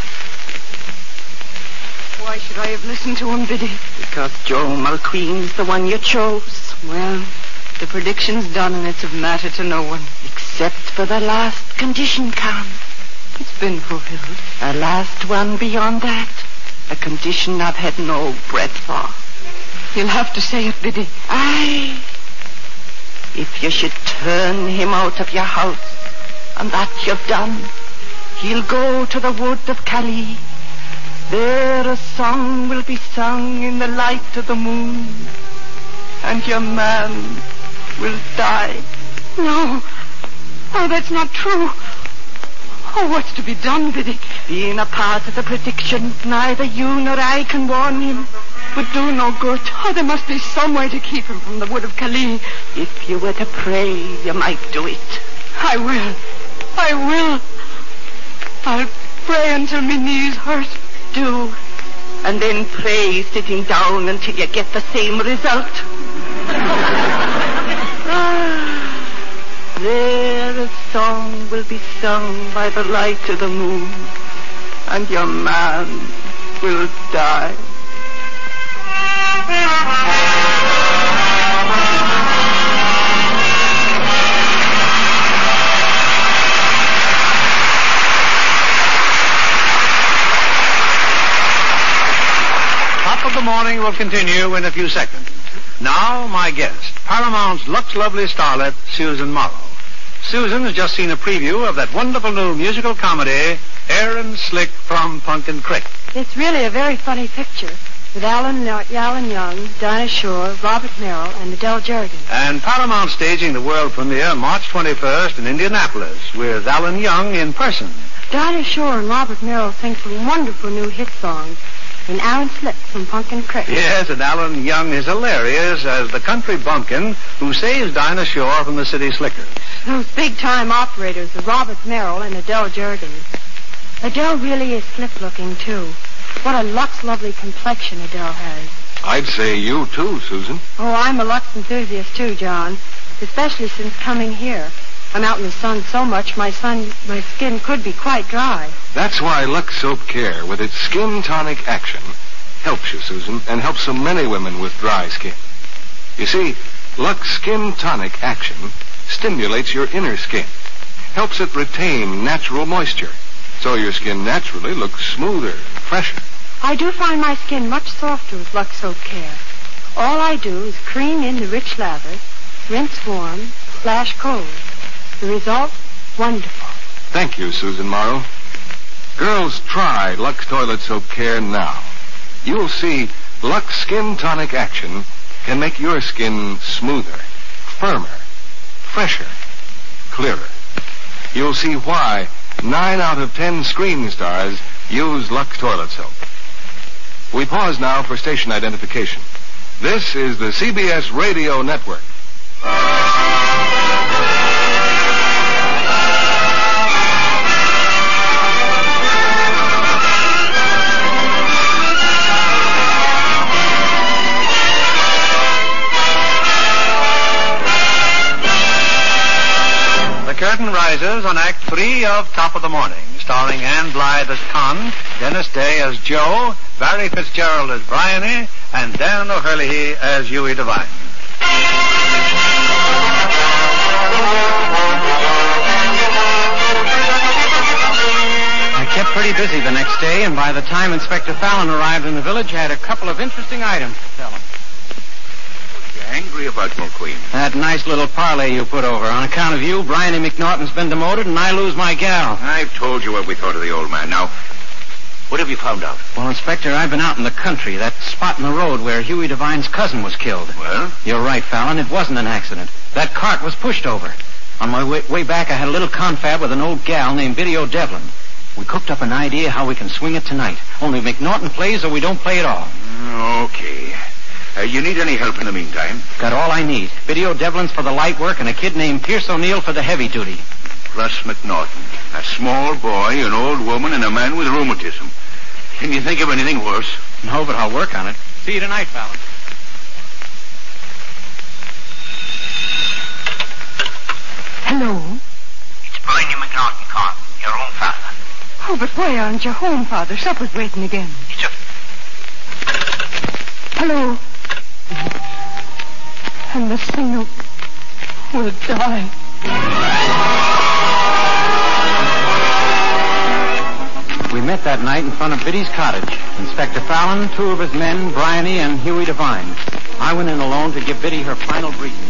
Why should I have listened to him, Biddy? Because Joe Mulqueen's the one you chose. Well, the prediction's done and it's of matter to no one. Except for the last condition, Con. It's been fulfilled. The last one beyond that. A condition I've had no breath for. You'll have to say it, Biddy. Aye. If you should turn him out of your house, and that you've done, he'll go to the wood of Calais. There a song will be sung in the light of the moon, and your man will die. No. Oh, that's not true. Oh, what's to be done, Biddy? Being a part of the prediction, neither you nor I can warn him. Would do no good. Oh, there must be some way to keep him from the wood of Calais. If you were to pray, you might do it. I will. I will. I'll pray until my knees hurt. Do. And then pray sitting down until you get the same result. There a song will be sung by the light of the moon, and your man will die. Top of the Morning will continue in a few seconds. Now, my guest, Paramount's Lux Lovely starlet, Susan Morrow. Susan has just seen a preview of that wonderful new musical comedy, Aaron Slick from Pumpkin Creek. It's really a very funny picture with Alan, Alan Young, Dinah Shore, Robert Merrill, and Adele Jerrigan. And Paramount staging the world premiere March twenty-first in Indianapolis with Alan Young in person. Dinah Shore and Robert Merrill sing some wonderful new hit songs. And Aaron Slick from Pumpkin Creek. Yes, and Alan Young is hilarious as the country bumpkin who saves Dinah Shore from the city slickers. Those big-time operators are Robert Merrill and Adele Jerrigan. Adele really is slick-looking, too. What a Lux Lovely complexion Adele has. I'd say you, too, Susan. Oh, I'm a Lux enthusiast, too, John. Especially since coming here. I'm out in the sun so much, my sun, my skin could be quite dry. That's why Lux Soap Care, with its skin tonic action, helps you, Susan, and helps so many women with dry skin. You see, Lux Skin Tonic Action stimulates your inner skin, helps it retain natural moisture, so your skin naturally looks smoother, fresher. I do find my skin much softer with Lux Soap Care. All I do is cream in the rich lather, rinse warm, splash cold. The result, wonderful. Thank you, Susan Morrow. Girls, try Lux Toilet Soap Care now. You'll see Lux Skin Tonic Action can make your skin smoother, firmer, fresher, clearer. You'll see why nine out of ten screen stars use Lux Toilet Soap. We pause now for station identification. This is the C B S Radio Network. Curtain rises on Act Three of Top of the Morning, starring Ann Blythe as Con, Dennis Day as Joe, Barry Fitzgerald as Bryony, and Dan O'Herlihy as Huey Devine. I kept pretty busy the next day, and by the time Inspector Fallon arrived in the village, I had a couple of interesting items to tell him. angry about, Mulqueen? That nice little parlay you put over. On account of you, Bryony McNaughton's been demoted, and I lose my gal. I've told you what we thought of the old man. Now, what have you found out? Well, Inspector, I've been out in the country, that spot in the road where Huey Devine's cousin was killed. Well? You're right, Fallon. It wasn't an accident. That cart was pushed over. On my way, way back, I had a little confab with an old gal named Biddy O'Devlin. We cooked up an idea how we can swing it tonight. Only McNaughton plays or we don't play at all. Okay. Uh, you need any help in the meantime? Got all I need. Biddy O'Devlin's for the light work and a kid named Pierce O'Neill for the heavy duty. Plus McNaughton. A small boy, an old woman, and a man with rheumatism. Can you think of anything worse? No, but I'll work on it. See you tonight, Fallon. Hello? It's Bryony McNaughton calling. Your own father. Oh, but why aren't you home, Father? Supper's waiting again. It's a... Hello? And the singer will die. We met that night in front of Biddy's cottage. Inspector Fallon, two of his men, Bryony, and Huey Devine. I went in alone to give Biddy her final briefing.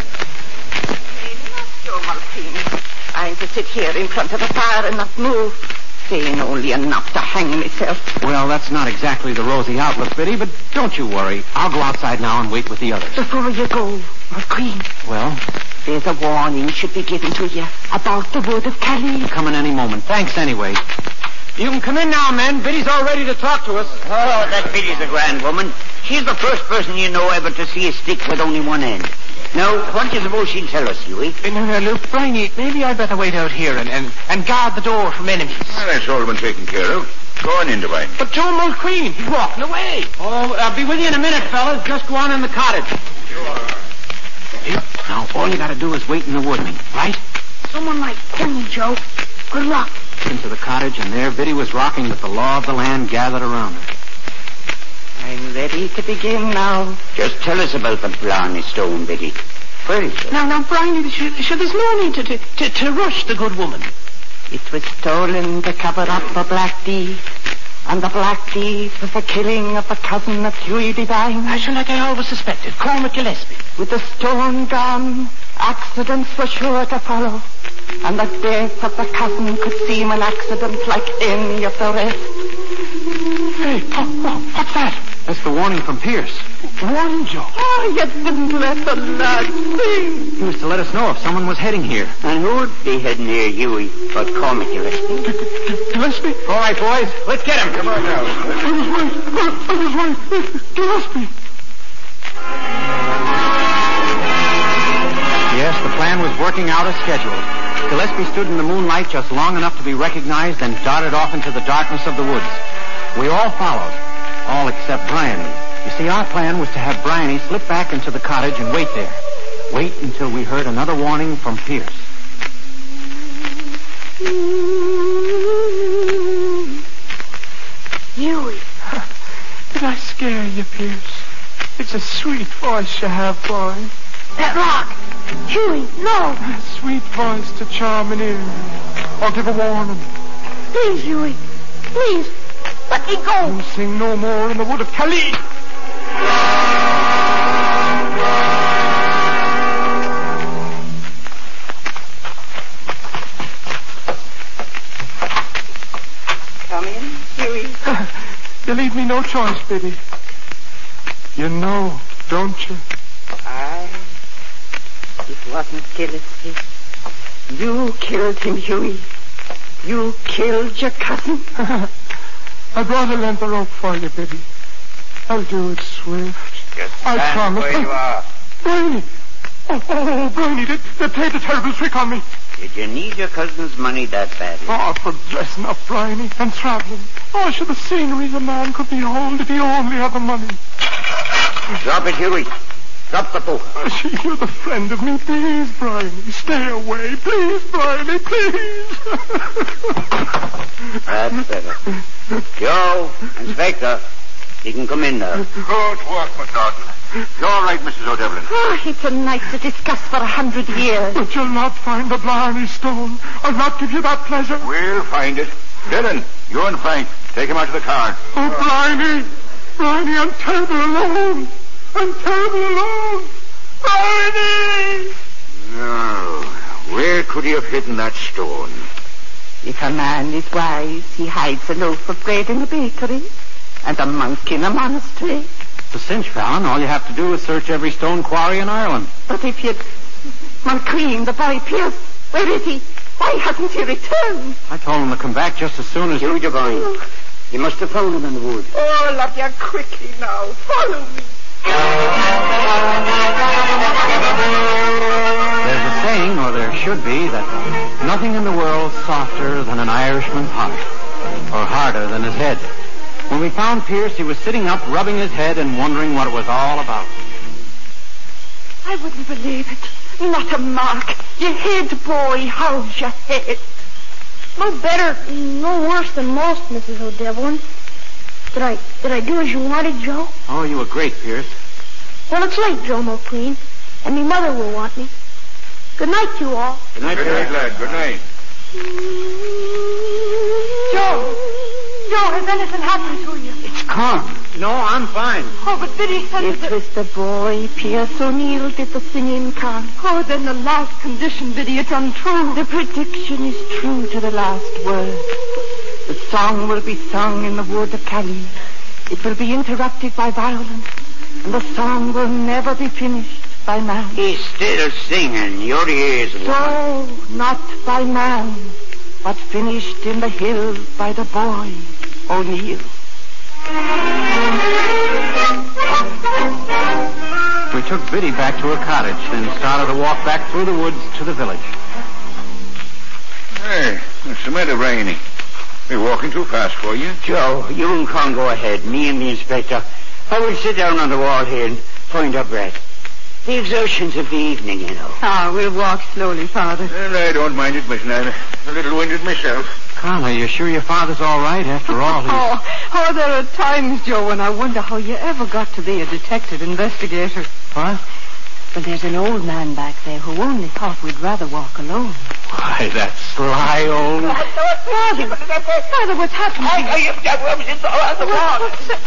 I'm to sit here in front of the fire and not move. Saying only enough to hang myself. Well, that's not exactly the rosy outlook, Biddy, but don't you worry. I'll go outside now and wait with the others. Before you go, Queen. Well? There's a warning should be given to you about the wood of Cali. Coming any moment. Thanks anyway. You can come in now, men. Biddy's all ready to talk to us. Oh, that Biddy's a grand woman. She's the first person you know ever to see a stick with only one end. Now, what do you suppose she'll tell us, Huey? Uh, no, no, look, Bryony, maybe I'd better wait out here and, and, and guard the door from enemies. Well, that's all been taken care of. Go on in, Devine. But Joe Mulqueen, he's walking away. Oh, I'll be with you in a minute, fellas. Just go on in the cottage. Sure. Now, all you gotta do is wait in the woodman, right? Someone might kill me, Joe. Good luck. Into the cottage, and there Biddy was rocking with the law of the land gathered around her. I'm ready to begin now. Just tell us about the Blarney Stone, Biddy. Where is it? Now, now, Bryony, sure, sure, there's no need to, to, to, to rush the good woman. It was stolen to cover up a black deed. And the black deed was the killing of the cousin of Huey Devine. I should like I always suspected, Cormac Gillespie. With the stone gone, accidents were sure to follow. And the death of the cousin could seem an accident like any of the rest. Hey, oh, oh, what's that? That's the warning from Pierce. Warning, Joe? Oh, you didn't let the lad see. He was to let us know if someone was heading here. And who'd be heading here, Huey, but Cormac Gillespie? Gillespie? All right, boys. Let's get him. Come on now. I was right. I was right. Gillespie. Yes, the plan was working out as scheduled. Gillespie stood in the moonlight just long enough to be recognized and darted off into the darkness of the woods. We all followed, all except Bryony. You see, our plan was to have Bryony slip back into the cottage and wait there. Wait until we heard another warning from Pierce. Huey. Did I scare you, Pierce? It's a sweet voice you have, boy. That rock. Huey, no. A sweet voice to charm an ear. I'll give a warning. Please, Huey. Please. Let me go. You'll sing no more in the wood of Cali. Come in, Huey. You leave me no choice, Biddy. You know, don't you? Aye. It wasn't Gillespie. You killed him, Huey. You killed your cousin. I brought a length of rope for you, Biddy. I'll do it swift. Just I stand promise. where you are. Bryony. Oh, oh, Bryony, they, they played a terrible trick on me. Did you need your cousin's money that badly? Oh, for dressing up, Bryony, and traveling. Oh, should the scenery the man could behold if he only had the money. Drop it, Huey. Drop the book. Oh, you're the friend of me. Please, Bryony, stay away. Please, Bryony, please. That's better. Joe, Inspector, you can come in now. Good work, McNaughton. You're all right, Missus O'Devlin. Oh, it's a night to discuss for a hundred years. But you'll not find the Blarney Stone. I'll not give you that pleasure. We'll find it. Dillon, you and Frank, take him out to the car. Oh, Bryony. Bryony, I'm terrible alone. I'm terrible alone. Barney! No. Where could he have hidden that stone? If a man is wise, he hides a loaf of bread in a bakery and a monk in a monastery. It's a cinch, Fallon. All you have to do is search every stone quarry in Ireland. But if you'd... Mulqueen, the boy Pierce, where is he? Why hasn't he returned? I told him to come back just as soon as... You, Devine. Oh. You must have found him in the wood. Oh, I love you quickly now. Follow me. There's a saying, or there should be, that nothing in the world's softer than an Irishman's heart, or harder than his head. When we found Pierce, he was sitting up, rubbing his head and wondering what it was all about. I wouldn't believe it. Not a mark. You hid, boy. How's your head? No better, no worse than most, Missus O'Devlin. Did I, did I do as you wanted, Joe? Oh, you were great, Pierce. Well, it's late, Joe Mulqueen, and me mother will want me. Good night, you all. Good night, Good night, lad. Good night. Joe! Joe, has anything happened to you? It's calm. No, I'm fine. Oh, but Biddy said it that... was the boy, Pierce O'Neill, did the singing, Con. Oh, then the last condition, Biddy, it's untrue. The prediction is true to the last word. The song will be sung in the wood of Cali. It will be interrupted by violence, and the song will never be finished by man. He's still singing. Your ears wide. So, not by man, but finished in the hill by the boy, O'Neill. We took Biddy back to her cottage, then started to walk back through the woods to the village. Hey, what's the matter, Rainey? We're walking too fast for you. Joe, you and Con go ahead. Me and the inspector. I will sit down on the wall here and find our breath. The exertions of the evening, you know. Ah, we'll walk slowly, Father. Well, I don't mind it, Miss Nana. A little winded myself. Con, are you sure your father's all right? After all, he's... Oh, oh, there are times, Joe, when I wonder how you ever got to be a detective investigator. What? But there's an old man back there who only thought we'd rather walk alone. Why, that sly old... Father, Father, what's happened? I, I, I was in the, on the wall.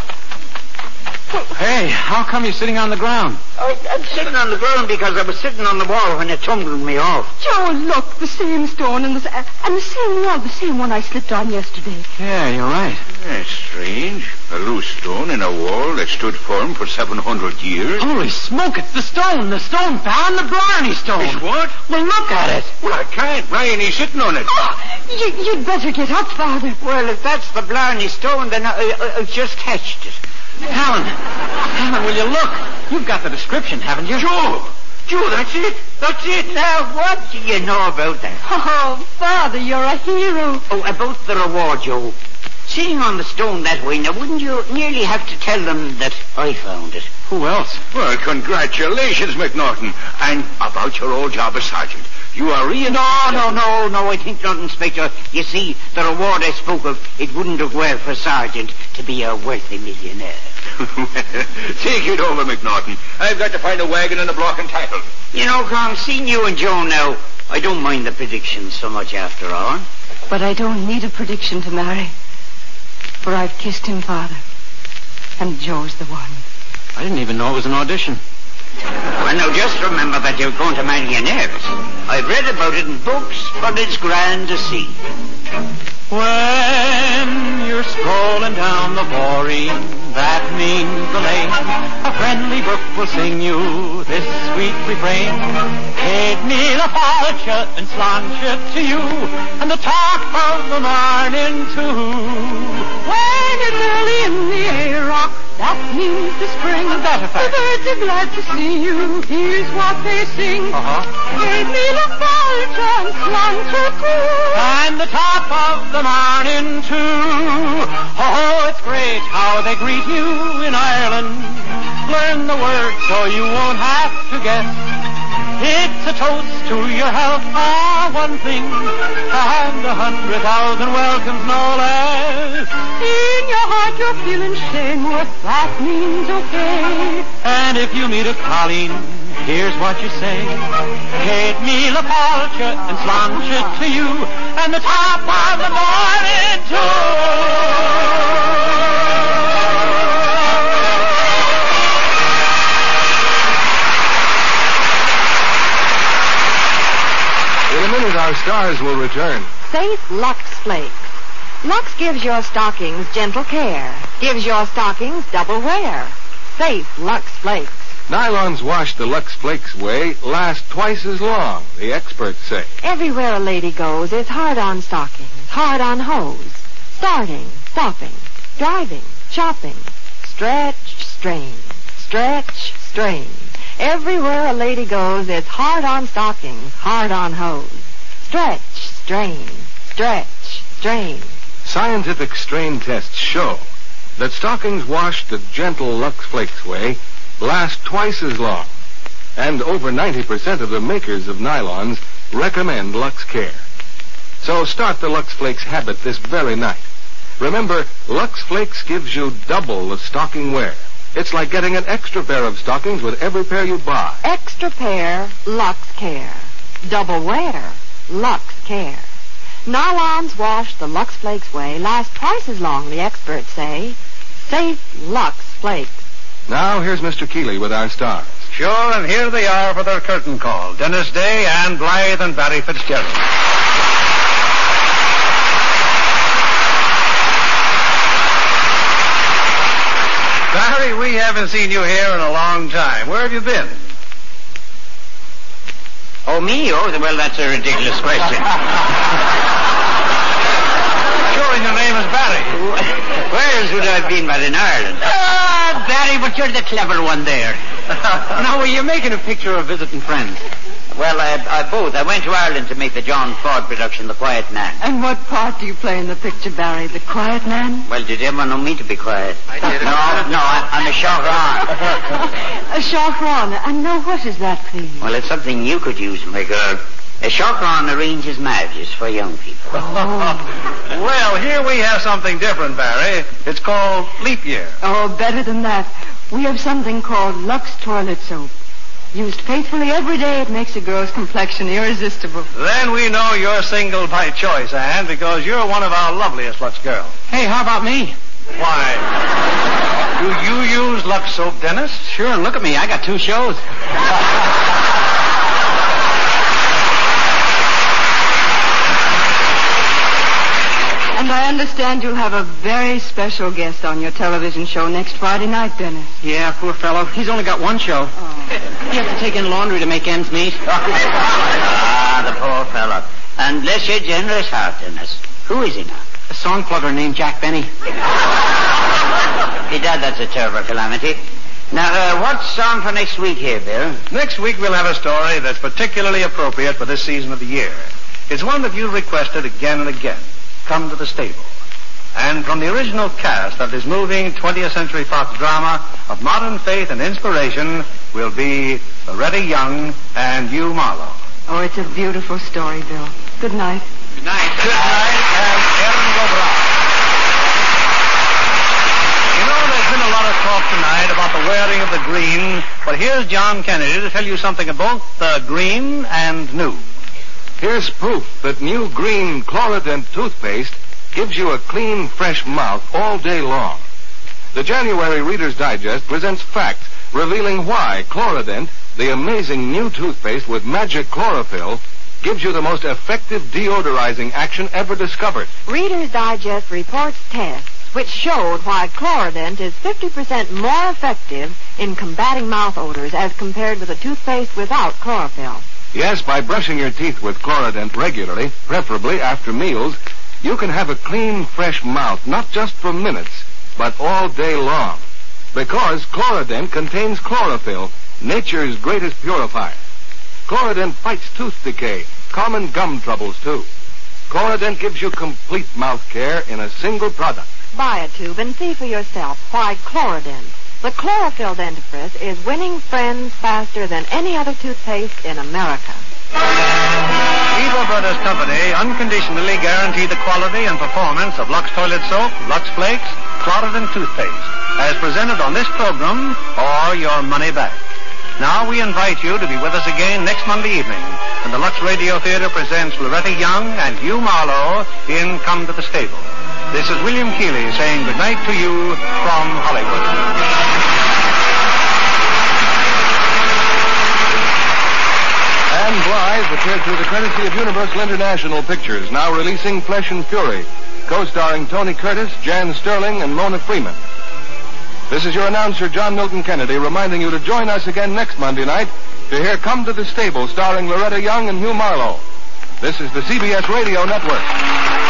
Hey, how come you're sitting on the ground? I, I'm sitting on the ground because I was sitting on the wall when it tumbled me off. Joe, look, the same stone and the, and the same wall, the same one I slipped on yesterday. Yeah, you're right. That's strange. A loose stone in a wall that stood firm for seven hundred years. Holy smoke, it's the stone. The stone found the Blarney stone. It's what? Well, look at it. Well, I can't. Ryan, he's sitting on it. Oh, you, you'd better get up, Father. Well, if that's the Blarney stone, then I, I, I've just touched it. Helen, Helen, will you look? You've got the description, haven't you? Joe! Joe, that's it. That's it. Now, what do you know about that? Oh, Father, you're a hero. Oh, about the reward, Joe. Sitting on the stone that way, now wouldn't you nearly have to tell them that I found it? Who else? Well, congratulations, McNaughton. And about your old job as sergeant. You are really... No, no, no, no, I think not, Inspector. You see, the reward I spoke of, it wouldn't have well for Sergeant to be a wealthy millionaire. Take it over, McNaughton. I've got to find a wagon and a block and tackle. You know, Con, seeing you and Joe now, I don't mind the predictions so much after all. But I don't need a prediction to marry. For I've kissed him, Father. And Joe's the one. I didn't even know it was an audition. Well, now, just remember that you're going to marry an heiress. I've read about it in books, but it's grand to see. When you're strolling down the Boreen, that means the lane, a friendly brook will sing you this sweet refrain. Take me la falcha and slanch it to you, and the top of the morning too. When it's early in the air, rock, that means the spring. That the birds are glad to see you. Here's what they sing. Uh-huh. Take me la falcha and slanch it too, and the top of the morning too. Oh, it's great how they greet you in Ireland. Learn the words so you won't have to guess. It's a toast to your health, ah, one thing, and a hundred thousand welcomes, no less. In your heart you're feeling shameworth, that means okay. And if you meet a Colleen, here's what you say. Kate me la falcha and slanch it to you, and the top of the morning too. stars will return. Safe Lux Flakes. Lux gives your stockings gentle care. Gives your stockings double wear. Safe Lux Flakes. Nylons washed the Lux Flakes way last twice as long, the experts say. Everywhere a lady goes, it's hard on stockings, hard on hose. Starting, stopping, driving, shopping. Stretch, strain, stretch, strain. Everywhere a lady goes, it's hard on stockings, hard on hose. Stretch, strain, stretch, strain. Scientific strain tests show that stockings washed the gentle Lux Flakes way last twice as long. And over ninety percent of the makers of nylons recommend Lux Care. So start the Lux Flakes habit this very night. Remember, Lux Flakes gives you double the stocking wear. It's like getting an extra pair of stockings with every pair you buy. Extra pair, Lux Care. Double wear, Lux Care. Nylons washed the Lux Flakes way last twice as long, the experts say. Safe Lux Flakes. Now here's Mister Keeley with our stars. Sure, and here they are for their curtain call. Dennis Day, Ann Blythe, and Barry Fitzgerald. Barry, we haven't seen you here in a long time. Where have you been? Oh, me? Oh, well, that's a ridiculous question. Sure, and your name is Barry. Where else would I have been but in Ireland? Ah, Barry, but you're the clever one there. Now, were you making a picture of visiting friends? Well, I, I both. I went to Ireland to make the John Ford production, The Quiet Man. And what part do you play in the picture, Barry? The quiet man? Well, did everyone know me to be quiet? I did. No, no, I, I'm a chauffeur. A chauffeur. And now what is that, please? Well, it's something you could use, my girl. A chauffeur arranges marriages for young people. Oh. Well, here we have something different, Barry. It's called Leap Year. Oh, better than that. We have something called Lux Toilet Soap. Used faithfully every day, it makes a girl's complexion irresistible. Then we know you're single by choice, Anne, because you're one of our loveliest Lux girls. Hey, how about me? Why? Do you use Lux soap, Dennis? Sure, and look at me. I got two shows. And I understand you'll have a very special guest on your television show next Friday night, Dennis. Yeah, poor fellow. He's only got one show. Oh. He has to take in laundry to make ends meet. Ah, the poor fellow. And bless your generous heart, Dennis. Who is he now? A song plugger named Jack Benny. Bedad, that's a terrible calamity. Now, uh, what's song for next week here, Bill? Next week we'll have a story that's particularly appropriate for this season of the year. It's one that you requested again and again. Come to the Stable. And from the original cast of this moving twentieth Century Fox drama of modern faith and inspiration will be Loretta Young and Hugh Marlowe. Oh, it's a beautiful story, Bill. Good night. Good night. Good night, and Erin Gobrow. You know, there's been a lot of talk tonight about the wearing of the green, but here's John Kennedy to tell you something about the green and new. Here's proof that new green Chlorident toothpaste gives you a clean, fresh mouth all day long. The January Reader's Digest presents facts revealing why Chlorident, the amazing new toothpaste with magic chlorophyll, gives you the most effective deodorizing action ever discovered. Reader's Digest reports tests which showed why Chlorident is fifty percent more effective in combating mouth odors as compared with a toothpaste without chlorophyll. Yes, by brushing your teeth with Chlorident regularly, preferably after meals, you can have a clean, fresh mouth, not just for minutes, but all day long. Because Chlorident contains chlorophyll, nature's greatest purifier. Chlorident fights tooth decay, common gum troubles too. Chlorident gives you complete mouth care in a single product. Buy a tube and see for yourself why Chlorident, the chlorophyll dentifrice, is winning friends faster than any other toothpaste in America. Eva Brothers Company unconditionally guarantee the quality and performance of Lux Toilet Soap, Lux Flakes, Chlorident Toothpaste, as presented on this program, or your money back. Now we invite you to be with us again next Monday evening when the Lux Radio Theater presents Loretta Young and Hugh Marlowe in Come to the Stable. This is William Keeley saying goodnight to you from Hollywood. Ann Blythe Live appeared through the courtesy of Universal International Pictures, now releasing Flesh and Fury, co-starring Tony Curtis, Jan Sterling, and Mona Freeman. This is your announcer, John Milton Kennedy, reminding you to join us again next Monday night to hear Come to the Stable, starring Loretta Young and Hugh Marlowe. This is the C B S Radio Network.